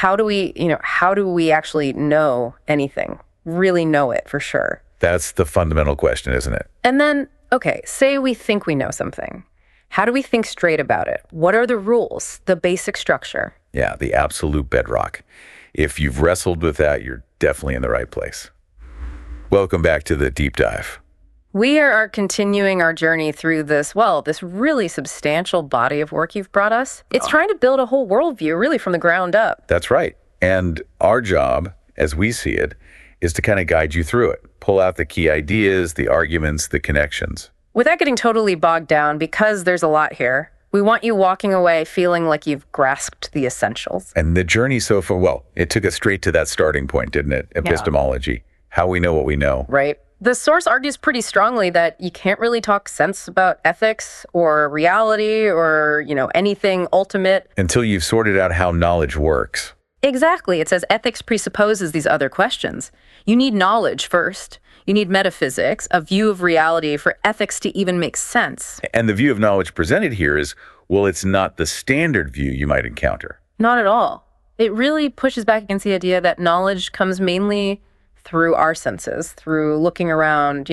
how do we actually know anything? Really know it for sure? That's the fundamental question, isn't it? And then, okay, say we think we know something. How do we think straight about it? What are the rules, the basic structure? Yeah, the absolute bedrock. If you've wrestled with that, you're definitely in the right place. Welcome back to the deep dive. We are continuing our journey through this really substantial body of work you've brought us. It's trying to build a whole worldview, really from the ground up. That's right. And our job, as we see it, is to kind of guide you through it, pull out the key ideas, the arguments, the connections. Without getting totally bogged down, because there's a lot here, we want you walking away feeling like you've grasped the essentials. And the journey so far, well, it took us straight to that starting point, didn't it? Epistemology, how we know what we know. Right. The source argues pretty strongly that you can't really talk sense about ethics or reality or, anything ultimate until you've sorted out how knowledge works. Exactly. It says ethics presupposes these other questions. You need knowledge first. You need metaphysics, a view of reality for ethics to even make sense. And the view of knowledge presented here is, well, it's not the standard view you might encounter. Not at all. It really pushes back against the idea that knowledge comes mainly through our senses, through looking around,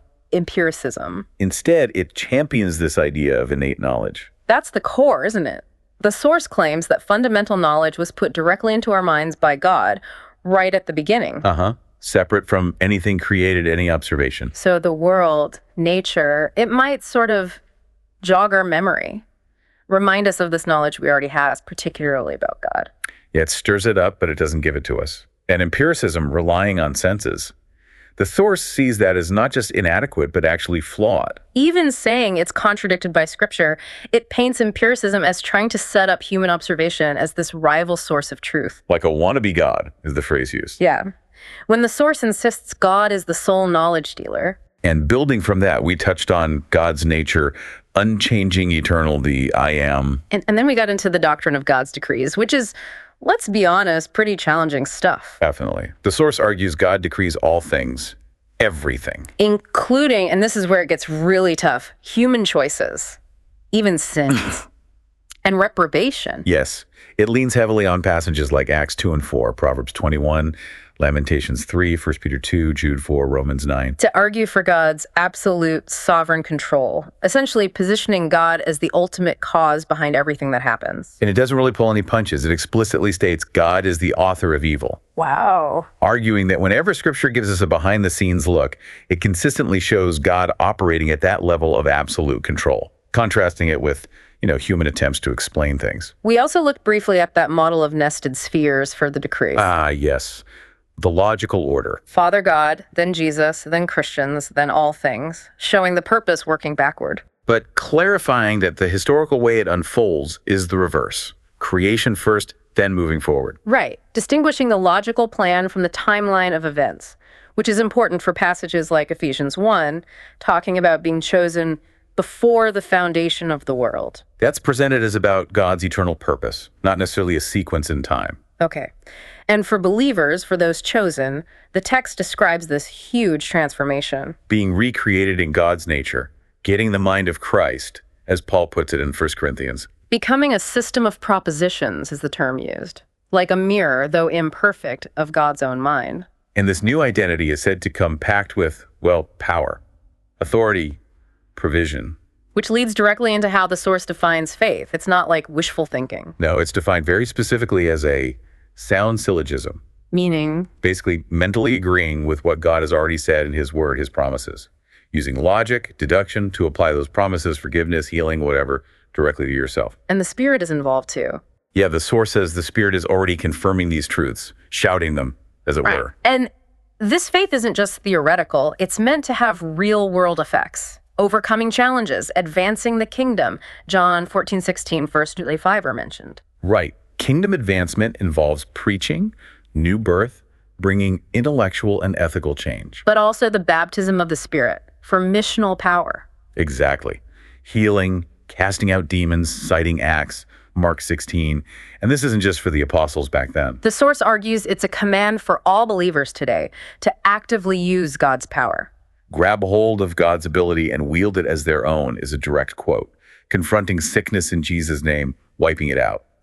empiricism. Instead, it champions this idea of innate knowledge. That's the core, isn't it? The source claims that fundamental knowledge was put directly into our minds by God right at the beginning. Separate from anything created, any observation. So the world, nature, it might sort of jog our memory, remind us of this knowledge we already have, particularly about God. Yeah, it stirs it up, but it doesn't give it to us. And empiricism, relying on senses, the source sees that as not just inadequate, but actually flawed. Even saying it's contradicted by scripture, it paints empiricism as trying to set up human observation as this rival source of truth. Like a wannabe God is the phrase used. Yeah. When the source insists God is the sole knowledge dealer. And building from that, we touched on God's nature, unchanging, eternal, the I am. And then we got into the doctrine of God's decrees, which is, let's be honest, pretty challenging stuff. Definitely. The source argues God decrees all things, everything. Including, and this is where it gets really tough, human choices, even sins, and reprobation. Yes. It leans heavily on passages like Acts 2 and 4, Proverbs 21, Lamentations 3, 1 Peter 2, Jude 4, Romans 9. To argue for God's absolute sovereign control, essentially positioning God as the ultimate cause behind everything that happens. And it doesn't really pull any punches. It explicitly states God is the author of evil. Wow. Arguing that whenever Scripture gives us a behind-the-scenes look, it consistently shows God operating at that level of absolute control, contrasting it with human attempts to explain things. We also looked briefly at that model of nested spheres for the decree. Yes. The logical order. Father God, then Jesus, then Christians, then all things, showing the purpose working backward. But clarifying that the historical way it unfolds is the reverse. Creation first, then moving forward. Right. Distinguishing the logical plan from the timeline of events, which is important for passages like Ephesians 1, talking about being chosen before the foundation of the world. That's presented as about God's eternal purpose, not necessarily a sequence in time. Okay. And for believers, for those chosen, the text describes this huge transformation. Being recreated in God's nature, getting the mind of Christ, as Paul puts it in 1 Corinthians. Becoming a system of propositions is the term used, like a mirror, though imperfect, of God's own mind. And this new identity is said to come packed with, power, authority, provision. Which leads directly into how the source defines faith. It's not like wishful thinking. No, it's defined very specifically as a sound syllogism. Meaning? Basically, mentally agreeing with what God has already said in His Word, His promises. Using logic, deduction to apply those promises, forgiveness, healing, whatever, directly to yourself. And the Spirit is involved too. Yeah, the source says the Spirit is already confirming these truths, shouting them, as it were. And this faith isn't just theoretical. It's meant to have real-world effects. Overcoming challenges, advancing the kingdom. John 14:16, 1 5 are mentioned. Right. Kingdom advancement involves preaching, new birth, bringing intellectual and ethical change. But also the baptism of the Spirit for missional power. Exactly. Healing, casting out demons, citing Acts, Mark 16. And this isn't just for the apostles back then. The source argues it's a command for all believers today to actively use God's power. Grab hold of God's ability and wield it as their own is a direct quote. Confronting sickness in Jesus' name, wiping it out.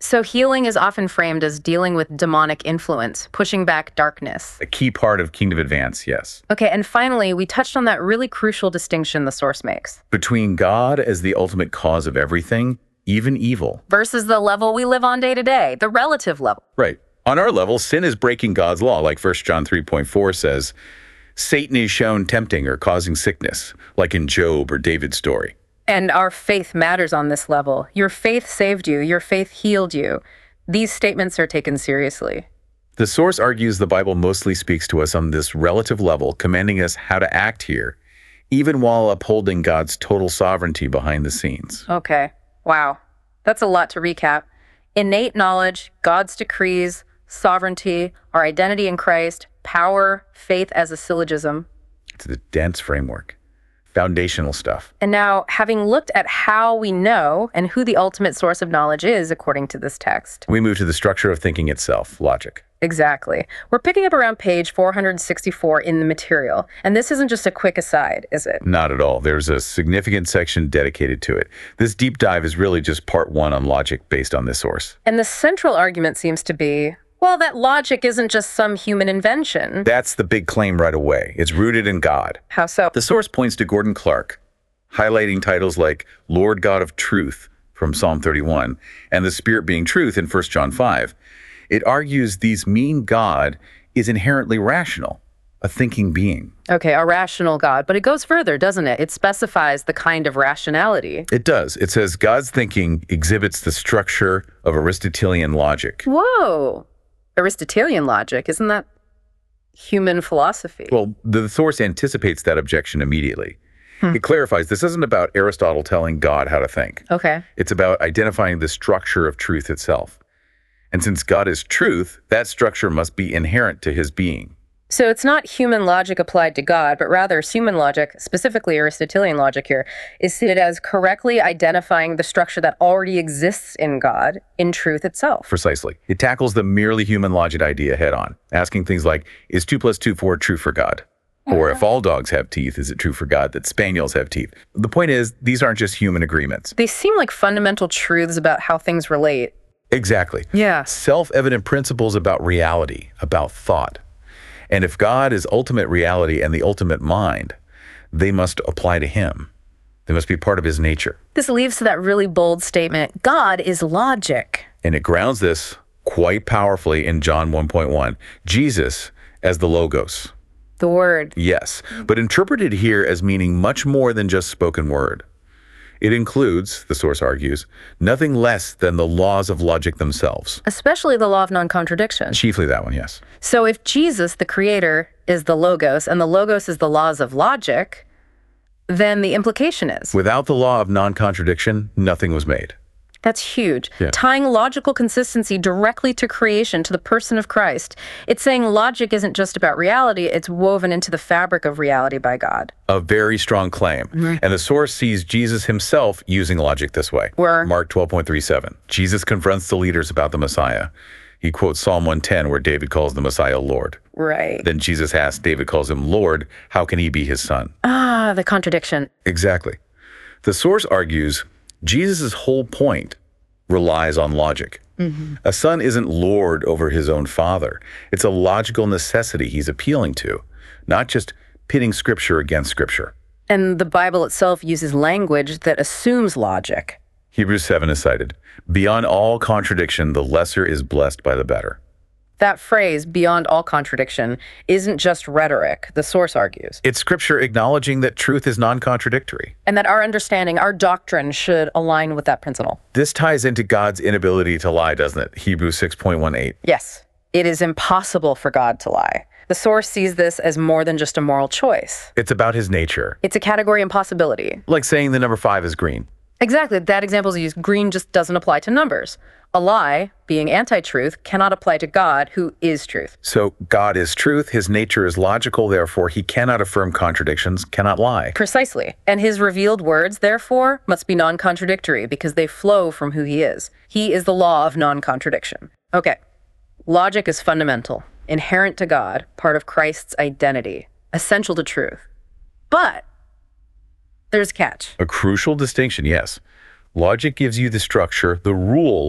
So healing is often framed as dealing with demonic influence, pushing back darkness. A key part of Kingdom Advance, yes. Okay, and finally, we touched on that really crucial distinction the source makes Between God as the ultimate cause of everything, even evil. versus the level we live on day to day, the relative level. Right. On our level, sin is breaking God's law, like 1 John 3.4 says. Satan is shown tempting or causing sickness, like in Job or David's story. And our faith matters on this level. Your faith saved you. Your faith healed you. These statements are taken seriously. The source argues the Bible mostly speaks to us on this relative level, commanding us how to act here, even while upholding God's total sovereignty behind the scenes. Okay. Wow. That's a lot to recap. Innate knowledge, God's decrees, sovereignty, our identity in Christ, power, faith as a syllogism. It's a dense framework. Foundational stuff. And now, having looked at how we know and who the ultimate source of knowledge is, according to this text. We move to the structure of thinking itself, logic. Exactly. We're picking up around page 464 in the material. And this isn't just a quick aside, is it? Not at all. There's a significant section dedicated to it. This deep dive is really just part one on logic based on this source. And the central argument seems to be, well, that logic isn't just some human invention. That's the big claim right away. It's rooted in God. How so? The source points to Gordon Clark, highlighting titles like Lord God of Truth from Psalm 31 and the Spirit being truth in 1 John 5. It argues these mean God is inherently rational, a thinking being. Okay, a rational God. But it goes further, doesn't it? It specifies the kind of rationality. It does. It says God's thinking exhibits the structure of Aristotelian logic. Whoa. Aristotelian logic, isn't that human philosophy? Well, the source anticipates that objection immediately. It clarifies this isn't about Aristotle telling God how to think. Okay. It's about identifying the structure of truth itself. And since God is truth, that structure must be inherent to his being. So it's not human logic applied to God, but rather human logic, specifically Aristotelian logic here, is seen as correctly identifying the structure that already exists in God, in truth itself. Precisely. It tackles the merely human logic idea head on, asking things like, is 2 + 2 4 true for God? Or if all dogs have teeth, is it true for God that spaniels have teeth? The point is, these aren't just human agreements. They seem like fundamental truths about how things relate. Exactly. Yeah. Self-evident principles about reality, about thought. And if God is ultimate reality and the ultimate mind, they must apply to him. They must be part of his nature. This leads to that really bold statement, God is logic. And it grounds this quite powerfully in John 1.1, Jesus as the Logos. The word. Yes, but interpreted here as meaning much more than just spoken word. It includes, the source argues, nothing less than the laws of logic themselves. Especially the law of non-contradiction. Chiefly that one, yes. So if Jesus, the creator, is the Logos, and the Logos is the laws of logic, then the implication is. Without the law of non-contradiction, nothing was made. That's huge. Yeah. Tying logical consistency directly to creation, to the person of Christ. It's saying logic isn't just about reality, it's woven into the fabric of reality by God. A very strong claim. And the source sees Jesus himself using logic this way. Where? Mark 12.37. Jesus confronts the leaders about the Messiah. He quotes Psalm 110, where David calls the Messiah Lord. Right. Then Jesus asks, David calls him Lord, how can he be his son? Ah, the contradiction. Exactly. The source argues Jesus' whole point relies on logic. A son isn't lord over his own father. It's a logical necessity he's appealing to, not just pitting scripture against scripture. And the Bible itself uses language that assumes logic. Hebrews 7 is cited. Beyond all contradiction, the lesser is blessed by the better. That phrase, beyond all contradiction, isn't just rhetoric, the source argues. It's scripture acknowledging that truth is non-contradictory. And that our understanding, our doctrine should align with that principle. This ties into God's inability to lie, doesn't it? Hebrews 6.18. Yes, it is impossible for God to lie. The source sees this as more than just a moral choice. It's about his nature. It's a category impossibility. Like saying the number 5 is green. Exactly, that example is used. Green just doesn't apply to numbers. A lie, being anti-truth, cannot apply to God, who is truth. So God is truth, his nature is logical, therefore he cannot affirm contradictions, cannot lie. Precisely. And his revealed words, therefore, must be non-contradictory because they flow from who he is. He is the law of non-contradiction. Okay. Logic is fundamental, inherent to God, part of Christ's identity, essential to truth. But there's a catch. A crucial distinction, yes. Logic gives you the structure, the rules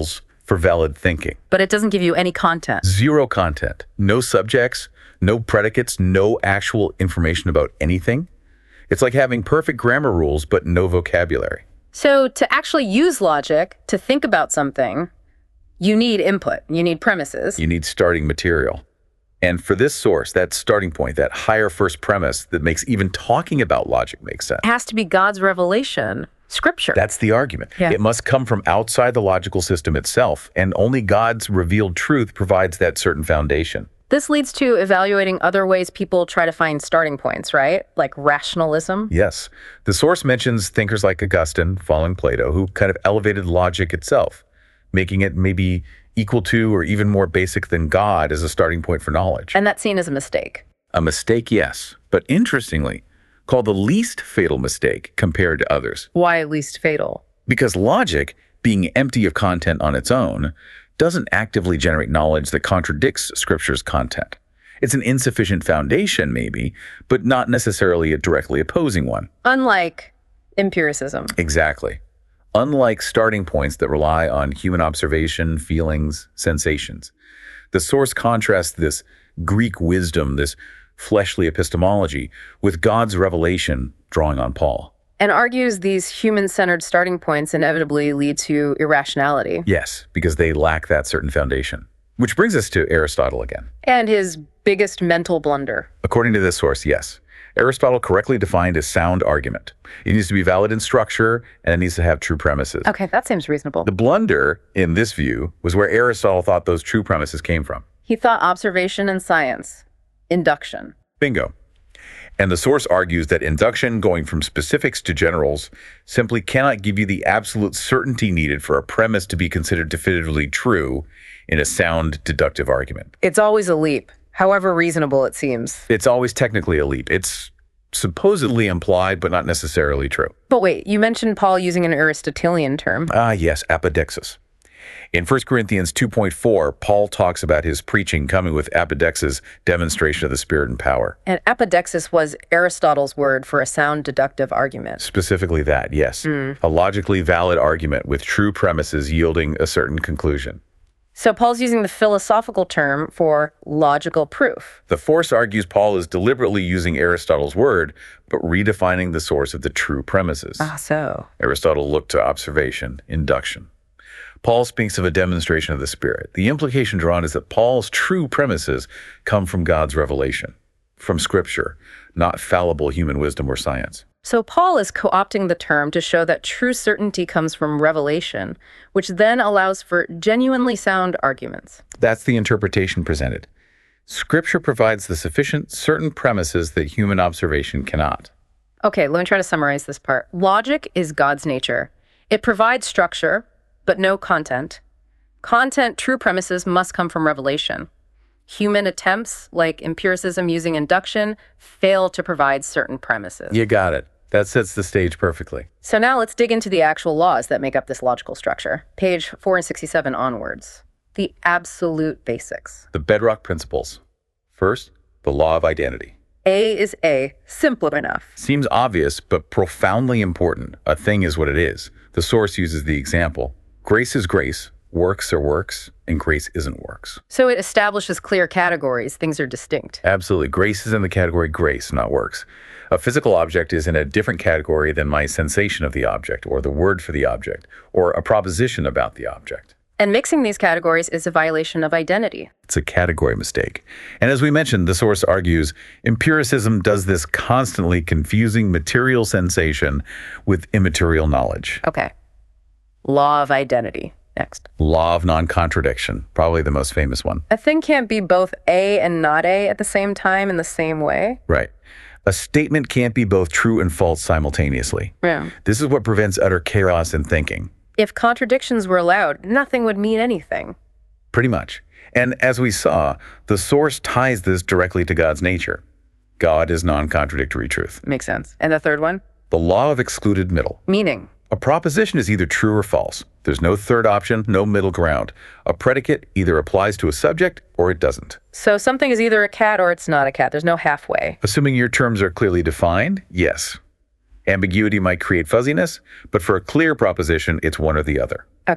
for valid thinking. But it doesn't give you any content. Zero content, no subjects, no predicates, no actual information about anything. It's like having perfect grammar rules, but no vocabulary. So to actually use logic, to think about something, you need input, you need premises. You need starting material. And for this source, that starting point, that higher first premise that makes even talking about logic make sense. It has to be God's revelation, scripture. That's the argument. Yeah. It must come from outside the logical system itself, and only God's revealed truth provides that certain foundation. This leads to evaluating other ways people try to find starting points, right? Like rationalism. Yes. The source mentions thinkers like Augustine, following Plato, who kind of elevated logic itself, making it maybe equal to or even more basic than God as a starting point for knowledge. And that's seen as a mistake. A mistake, yes, but interestingly, called the least fatal mistake compared to others. Why least fatal? Because logic, being empty of content on its own, doesn't actively generate knowledge that contradicts Scripture's content. It's an insufficient foundation, maybe, but not necessarily a directly opposing one. Unlike empiricism. Exactly. Unlike starting points that rely on human observation, feelings, sensations. The source contrasts this Greek wisdom, this fleshly epistemology, with God's revelation drawing on Paul. And argues these human-centered starting points inevitably lead to irrationality. Yes, because they lack that certain foundation. Which brings us to Aristotle again. And his biggest mental blunder. According to this source, yes. Aristotle correctly defined a sound argument. It needs to be valid in structure, and it needs to have true premises. Okay, that seems reasonable. The blunder, in this view, was where Aristotle thought those true premises came from. He thought observation and science. Induction. Bingo. And the source argues that induction, going from specifics to generals, simply cannot give you the absolute certainty needed for a premise to be considered definitively true in a sound deductive argument. It's always a leap, however reasonable it seems. It's always technically a leap. It's supposedly implied, but not necessarily true. But wait, you mentioned Paul using an Aristotelian term. Yes, apodexis. In 1 Corinthians 2.4, Paul talks about his preaching coming with apodexis, demonstration of the Spirit and power. And apodexis was Aristotle's word for a sound deductive argument. Specifically that, yes. A logically valid argument with true premises yielding a certain conclusion. So Paul's using the philosophical term for logical proof. The force argues Paul is deliberately using Aristotle's word, but redefining the source of the true premises. So. Aristotle looked to observation, induction. Paul speaks of a demonstration of the Spirit. The implication drawn is that Paul's true premises come from God's revelation, from Scripture, not fallible human wisdom or science. So Paul is co-opting the term to show that true certainty comes from revelation, which then allows for genuinely sound arguments. That's the interpretation presented. Scripture provides the sufficient, certain premises that human observation cannot. Okay, let me try to summarize this part. Logic is God's nature. It provides structure, but no content. Content, true premises, must come from revelation. Human attempts, like empiricism using induction, fail to provide certain premises. You got it. That sets the stage perfectly. So now let's dig into the actual laws that make up this logical structure. Page 467 onwards. The absolute basics. The bedrock principles. First, the law of identity. A is A, simple enough. Seems obvious, but profoundly important. A thing is what it is. The source uses the example. Grace is grace, works are works, and grace isn't works. So it establishes clear categories. Things are distinct. Absolutely. Grace is in the category grace, not works. A physical object is in a different category than my sensation of the object, or the word for the object, or a proposition about the object. And mixing these categories is a violation of identity. It's a category mistake. And as we mentioned, the source argues, empiricism does this constantly confusing material sensation with immaterial knowledge. Okay. Law of identity. Next. Law of non-contradiction, probably the most famous one. A thing can't be both A and not A at the same time in the same way. Right. A statement can't be both true and false simultaneously. Yeah. This is what prevents utter chaos in thinking. If contradictions were allowed, nothing would mean anything. Pretty much. And as we saw, the source ties this directly to God's nature. God is non-contradictory truth. Makes sense. And the third one? The law of excluded middle. Meaning. A proposition is either true or false. There's no third option, no middle ground. A predicate either applies to a subject or it doesn't. So something is either a cat or it's not a cat. There's no halfway. Assuming your terms are clearly defined, yes. Ambiguity might create fuzziness, but for a clear proposition, it's one or the other. Okay.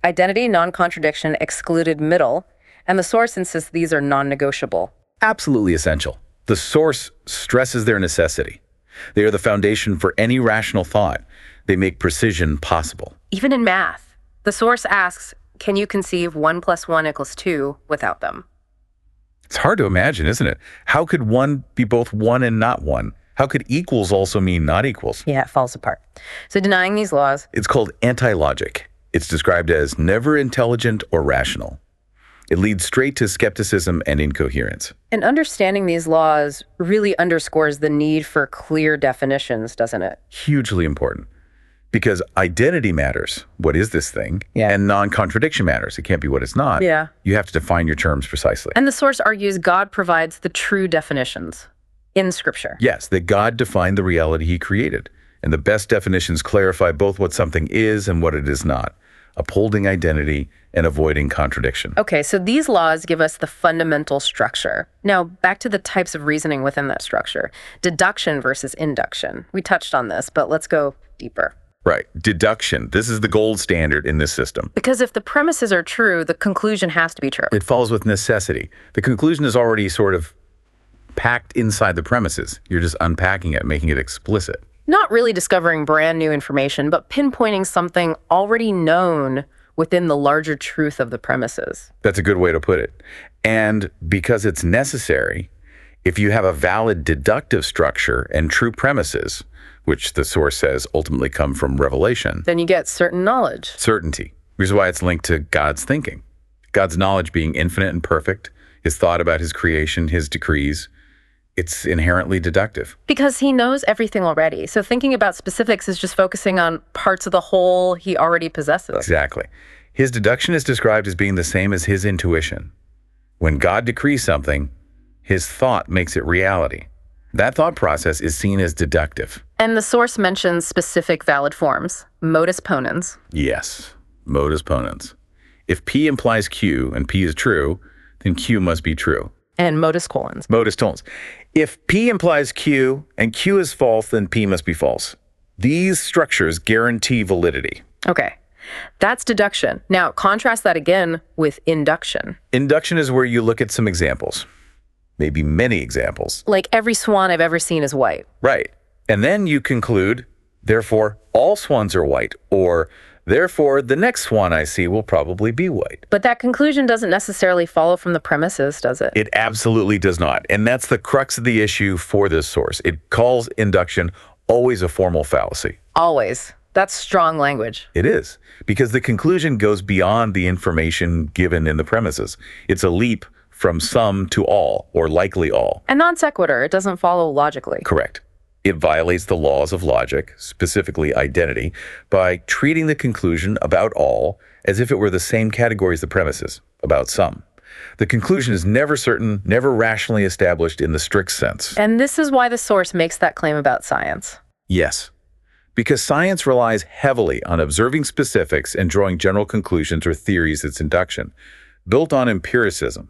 Identity, non-contradiction, excluded middle, and the source insists these are non-negotiable. Absolutely essential. The source stresses their necessity. They are the foundation for any rational thought. They make precision possible. Even in math, the source asks, can you conceive 1 + 1 = 2 without them? It's hard to imagine, isn't it? How could one be both one and not one? How could equals also mean not equals? Yeah, it falls apart. So denying these laws, It's called anti-logic. It's described as never intelligent or rational. It leads straight to skepticism and incoherence. and understanding these laws really underscores the need for clear definitions, doesn't it? Hugely important. Because identity matters. What is this thing? Yeah. And non-contradiction matters. It can't be what it's not. Yeah. You have to define your terms precisely. And the source argues God provides the true definitions in Scripture. Yes, that God defined the reality he created. And the best definitions clarify both what something is and what it is not, upholding identity and avoiding contradiction. Okay, so these laws give us the fundamental structure. Now, back to the types of reasoning within that structure. Deduction versus induction. We touched on this, but let's go deeper. Right. Deduction. This is the gold standard in this system. Because if the premises are true, the conclusion has to be true. It follows with necessity. The conclusion is already sort of packed inside the premises. You're just unpacking it, making it explicit. Not really discovering brand new information, but pinpointing something already known within the larger truth of the premises. That's a good way to put it. And because it's necessary, if you have a valid deductive structure and true premises, which the source says ultimately come from revelation, Then you get certain knowledge. certainty, which is why it's linked to God's thinking. God's knowledge being infinite and perfect, his thought about his creation, his decrees, it's inherently deductive. Because he knows everything already. So thinking about specifics is just focusing on parts of the whole he already possesses. Exactly. His deduction is described as being the same as his intuition. When God decrees something, his thought makes it reality. That thought process is seen as deductive. And the source mentions specific valid forms, modus ponens. Yes, modus ponens. If P implies Q and P is true, then Q must be true. And modus colons. Modus tollens. If P implies Q and Q is false, then P must be false. These structures guarantee validity. Okay, that's deduction. Now, contrast that again with induction. Induction is where you look at some examples, maybe many examples. Like every swan I've ever seen is white. Right. And then you conclude, therefore, all swans are white, or therefore, the next swan I see will probably be white. But that conclusion doesn't necessarily follow from the premises, does it? It absolutely does not. And that's the crux of the issue for this source. It calls induction always a formal fallacy. Always. That's strong language. It is, because the conclusion goes beyond the information given in the premises. It's a leap from some to all, or likely all. And non sequitur, it doesn't follow logically. Correct. It violates the laws of logic, specifically identity, by treating the conclusion about all as if it were the same category as the premises, about some. The conclusion is never certain, never rationally established in the strict sense. And this is why the source makes that claim about science. Yes, because science relies heavily on observing specifics and drawing general conclusions or theories its induction, built on empiricism.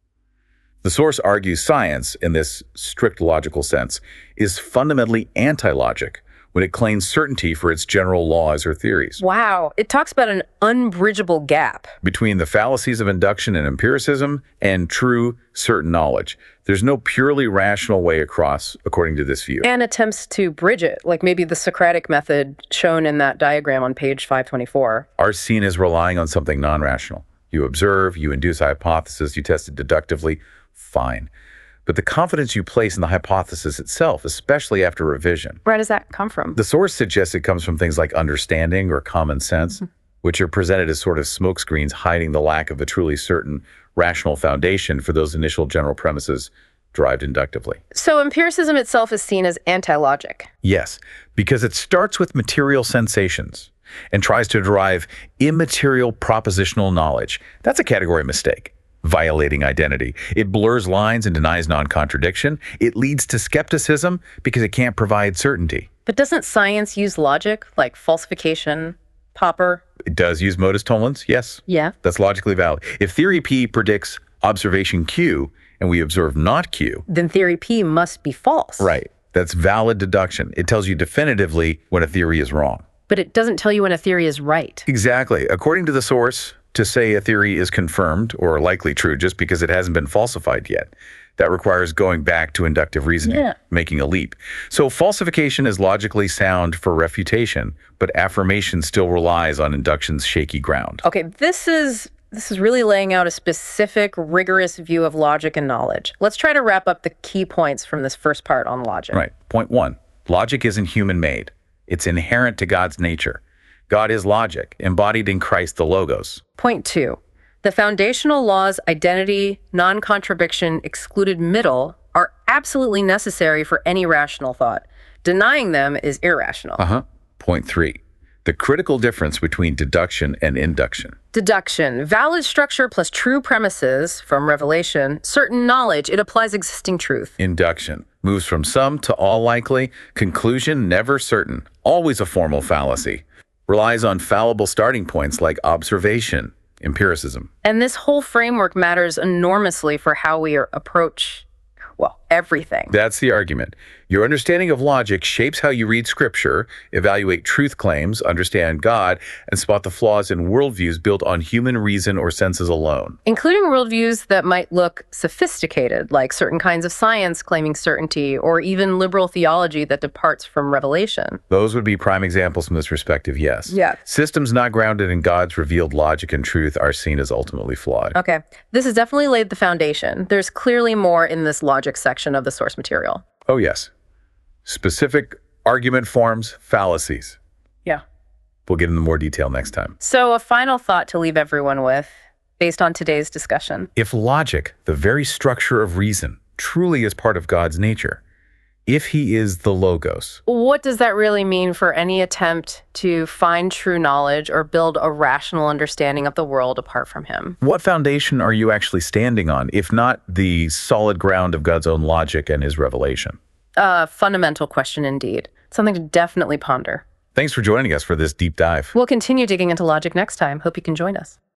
The source argues science, in this strict logical sense, is fundamentally anti-logic when it claims certainty for its general laws or theories. Wow, it talks about an unbridgeable gap. Between the fallacies of induction and empiricism and true, certain knowledge, there's no purely rational way across, according to this view. And attempts to bridge it, like maybe the Socratic method shown in that diagram on page 524. Are seen as relying on something non-rational. You observe, you induce a hypothesis, you test it deductively, fine. But the confidence you place in the hypothesis itself, especially after revision. Where does that come from? The source suggests it comes from things like understanding or common sense, which are presented as sort of smokescreens hiding the lack of a truly certain rational foundation for those initial general premises derived inductively. So empiricism itself is seen as anti-logic. Yes, because it starts with material sensations and tries to derive immaterial propositional knowledge. That's a category mistake. Violating identity. It blurs lines and denies non-contradiction. It leads to skepticism because it can't provide certainty. But doesn't science use logic, like falsification, Popper? It does use modus tollens, yes. Yeah. That's logically valid. If theory P predicts observation Q and we observe not Q, Then theory P must be false. right, that's valid deduction. It tells you definitively when a theory is wrong. But it doesn't tell you when a theory is right. Exactly. According to the source, to say a theory is confirmed or likely true just because it hasn't been falsified yet, that requires going back to inductive reasoning, making a leap. So falsification is logically sound for refutation, but affirmation still relies on induction's shaky ground. Okay, this is really laying out a specific, rigorous view of logic and knowledge. Let's try to wrap up the key points from this first part on logic. Right. Point 1. Logic isn't human-made. It's inherent to God's nature. God is logic, embodied in Christ the Logos. Point 2. The foundational laws, identity, non-contradiction, excluded middle, are absolutely necessary for any rational thought. Denying them is irrational. Point 3. The critical difference between deduction and induction. Deduction. Valid structure plus true premises from revelation. Certain knowledge. It applies existing truth. Induction moves from some to all likely. Conclusion never certain. Always a formal fallacy. Relies on fallible starting points like observation, empiricism. And this whole framework matters enormously for how we approach, well, everything. That's the argument. Your understanding of logic shapes how you read scripture, evaluate truth claims, understand God, and spot the flaws in worldviews built on human reason or senses alone. Including worldviews that might look sophisticated, like certain kinds of science claiming certainty, or even liberal theology that departs from revelation. Those would be prime examples from this perspective, yes. Yeah. Systems not grounded in God's revealed logic and truth are seen as ultimately flawed. Okay, this has definitely laid the foundation. There's clearly more in this logic section of the source material. Oh, yes. Specific argument forms, fallacies. Yeah. We'll get into more detail next time. So a final thought to leave everyone with, based on today's discussion. If logic, the very structure of reason, truly is part of God's nature, if he is the Logos, What does that really mean for any attempt to find true knowledge or build a rational understanding of the world apart from him? what foundation are you actually standing on, if not the solid ground of God's own logic and his revelation? A fundamental question indeed. Something to definitely ponder. Thanks for joining us for this deep dive. We'll continue digging into logic next time. Hope you can join us.